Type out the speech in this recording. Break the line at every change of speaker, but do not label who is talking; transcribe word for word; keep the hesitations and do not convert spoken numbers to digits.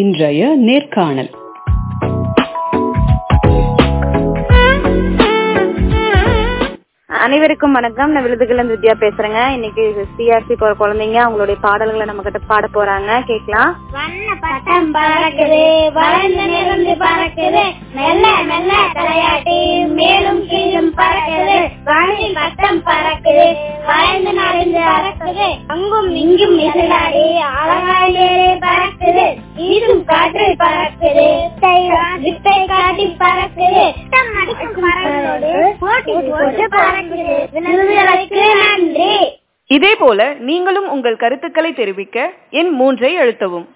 இன்றைய நேர்காணல்.
அனைவருக்கும் வணக்கம். நான் விழுதுகள் வித்யா பேசுறேங்க. இன்னைக்கு சிஆர்சி போற குழந்தைங்க அவங்களுடைய பாடல்களை நம்ம கிட்ட பாட போறாங்க, கேட்கலாம்.
வண்ண பட்டம் பறக்குது, வளர்ந்து நிறந்து பறக்குது, மெல்ல மெல்ல தலையாட்டி மேலும் கீழும் பறக்குது. வண்ணி பட்டம் பறக்குது, வளர்ந்து நடந்து பறக்குது, அங்கும் இங்கும் மிசலாடி அழகாயே பறக்குது. ஈரும் காற்று பறக்குது, வித்தை காட்டி பறக்குது, அடிக்கும் மரங்களோடு போட்டி போட்டு பறக்குது. நன்றி.
இதே போல நீங்களும் உங்கள் கருத்துக்களை தெரிவிக்க எண் மூன்றை அழுத்தவும்.